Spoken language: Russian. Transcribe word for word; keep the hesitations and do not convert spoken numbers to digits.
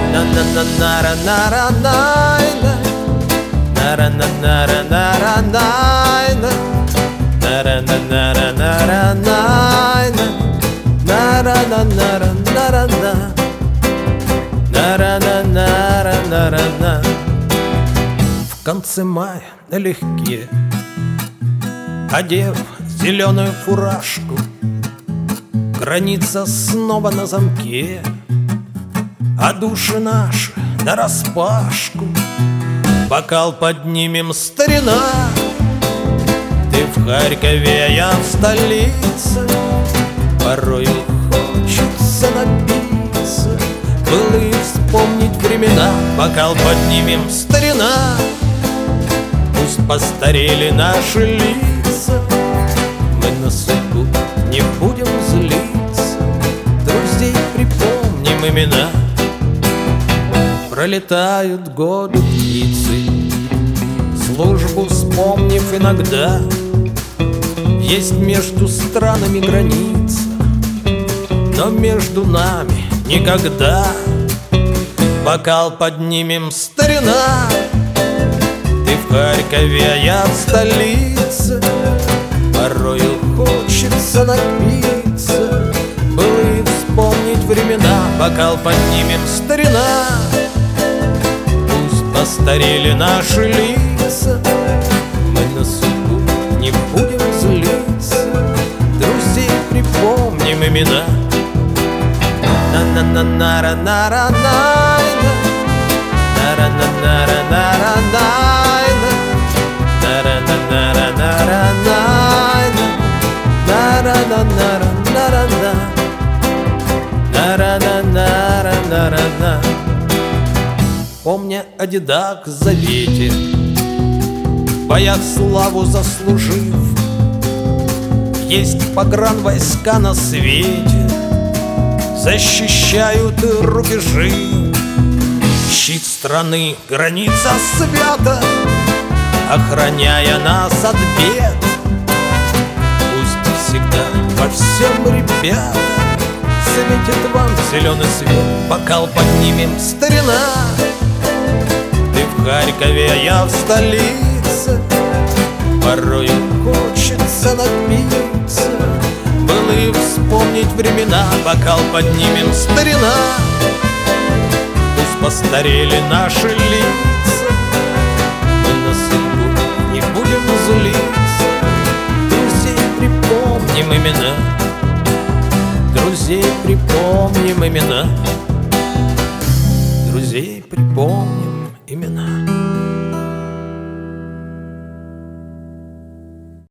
на на на на на на на на на на на на на на на на на на. В конце мая налегке, одев зеленую фуражку, граница снова на замке, а души наши нараспашку. Бокал поднимем, старина, ты в Харькове, а я в столице. Порою хочется напиться, былые вспомнить времена. Бокал поднимем, старина, пусть постарели наши лица. Мы на судьбу не будем злиться, друзей припомним имена. Пролетают годы птицы, службу вспомнив иногда. Есть между странами граница, но между нами никогда. Бокал поднимем, старина, ты в Харькове, а я в столице. Порою хочется напиться, былые вспомнить времена. Бокал поднимем, старина, пусть постарели наши лица. Мы на судьбу не будем злиться, друзей припомним имена. на на на на на на на на на на на. Помня о дедах завете, в боях славу заслужив, есть погранвойска на свете, защищают рубежи. Щит страны, граница свята, охраняя нас от бед. Пусть всегда во всем, ребята, светит вам зеленый свет. Бокал поднимем, старина, ты в Харькове, а я в столице. Порою хочется напиться, былые вспомнить времена. Бокал поднимем, старина, пусть постарели наши лица. Мы на судьбу не будем злиться, друзей припомним имена. Друзей припомним имена, друзей припомним имена.